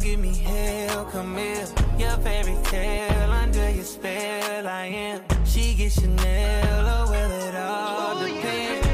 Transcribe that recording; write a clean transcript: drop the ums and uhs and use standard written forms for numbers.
give me hell, come here. Your fairy tale, under your spell I am. She gets Chanel, oh well it all depends.